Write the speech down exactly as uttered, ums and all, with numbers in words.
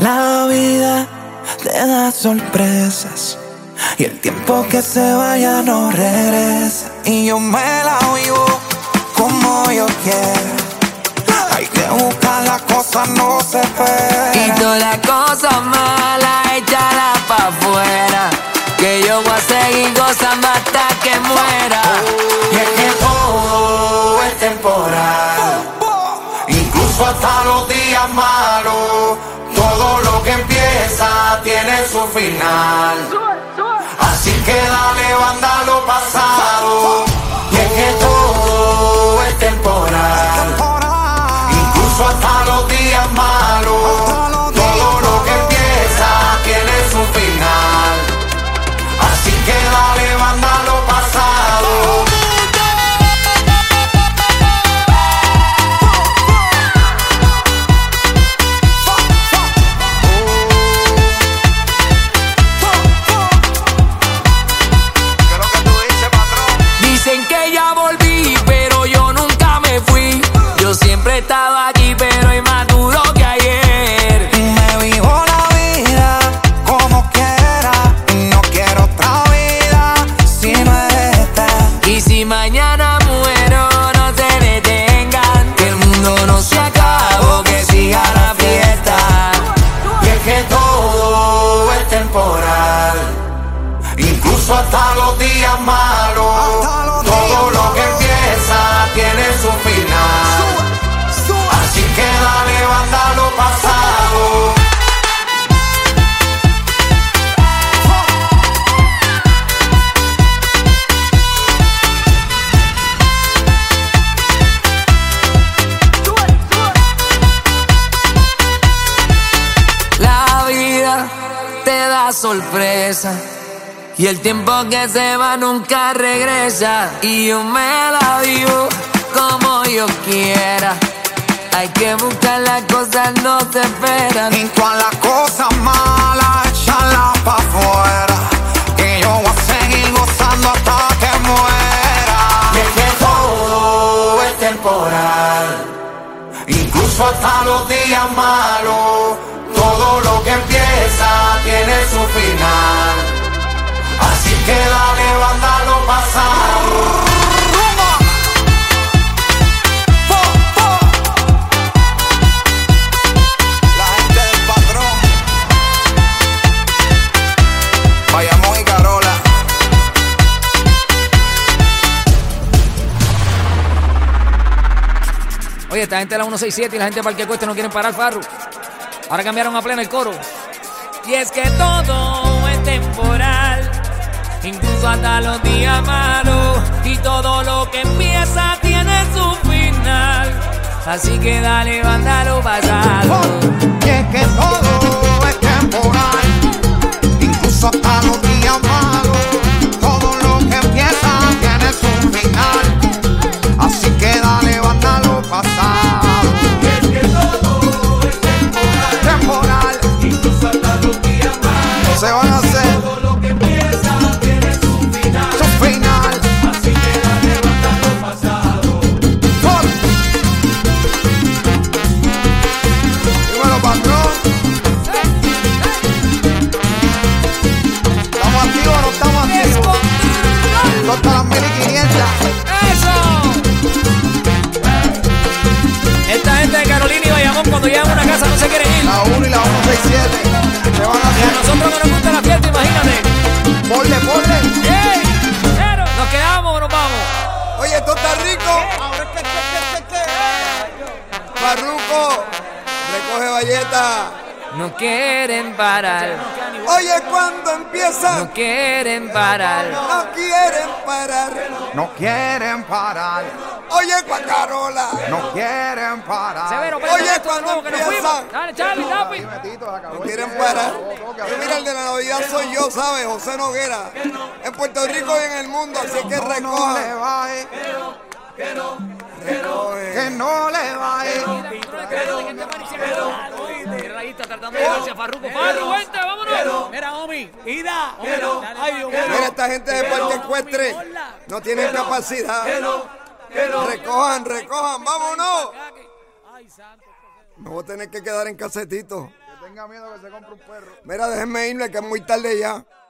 La vida te da sorpresas y el tiempo que se vaya no regresa. Y yo me la vivo como yo quiero. Hay que buscar las cosas, no se esperan. Y todas las cosas malas, échalas pa' afuera, que yo voy a seguir gozando hasta que muera. Y es que todo es temporal, incluso hasta los días malos. Todo lo que empieza tiene su final. Así que dale banda a lo pasado. Y es que todo es temporal, incluso hasta los días malos. Todo lo que empieza tiene su final. Así que dale banda a lo pasado. Siempre he estado aquí, pero hay más duro que ayer. Y me vivo la vida como quiera. No quiero otra vida si no es esta. Y si mañana muero, no se detengan, que el mundo no se acabó, que siga la fiesta. Y es que todo es temporal, incluso hasta los días malos. Todo lo que empieza tiene su final. Así que dale banda a lo pasado. La vida te da sorpresa y el tiempo que se va nunca regresa. Y yo me la vivo como yo quiera. Hay que buscar las cosas, no se esperan. Y todas las cosas malas, échalas pa' afuera, que yo voy a seguir gozando hasta que muera. Y es que todo es temporal, incluso hasta los días malos. Todo lo que empieza tiene su final. Así que dale banda a lo pasado. Oye, esta gente de la ciento sesenta y siete y la gente de Parque Cuesta no quieren parar, Farru. Ahora cambiaron a plena el coro. Y es que todo es temporal, incluso hasta los días malos. Y todo lo que empieza tiene su final. Así que dale banda a lo pasado. Y es que todo es temporal, incluso hasta los días malos. Todo lo que empieza tiene su final. Así que dale banda a lo pasado. Es que todo es temporal, Temporal, incluso hasta los días malos. se van a hacer Todo lo que empieza tiene su final. su final. Así que dale banda a lo pasado. Dímelo, patrón. ¿Estamos activos o no estamos activos? Hasta las mil y quinientas. ¡Eso! Esta gente de Carolina y Bayamón, cuando llegan a una casa no se quieren ir. La uno y la ciento sesenta y siete. Se van a Y a hacer. nosotros que nos gusta la fiesta, imagínate. Ponle, ponle. ¡Ey! Pero, ¿nos quedamos o nos vamos? Oye, esto está rico. Ahora es que, que, que, que. Farruko, recoge valleta. No quieren parar, Oye, cuando empieza, no quieren parar. no quieren parar. No quieren parar. Oye, Guacarola, no quieren parar. Severo, Oye, préstame esto de cuando nuevo, que nos empieza, fuimos. Dale, Charlie, Tapi. no quieren parar. Y mira, el de la Navidad soy yo, ¿sabes? José Noguera. En Puerto Rico y en el mundo, así que recoja. Recoge. Que no le baje. Mira ahí, está tratando de llevarse a Farruko. Farru, vente, vámonos. Mira, Omi, Ida. Ay, Dios mío. Mira, esta gente de Parque Ecuestre no tienen capacidad. Recojan, recojan, vámonos. Me voy a tener que quedar en casetito. tenga miedo que se compre un perro. Mira, déjenme irme que es muy tarde ya.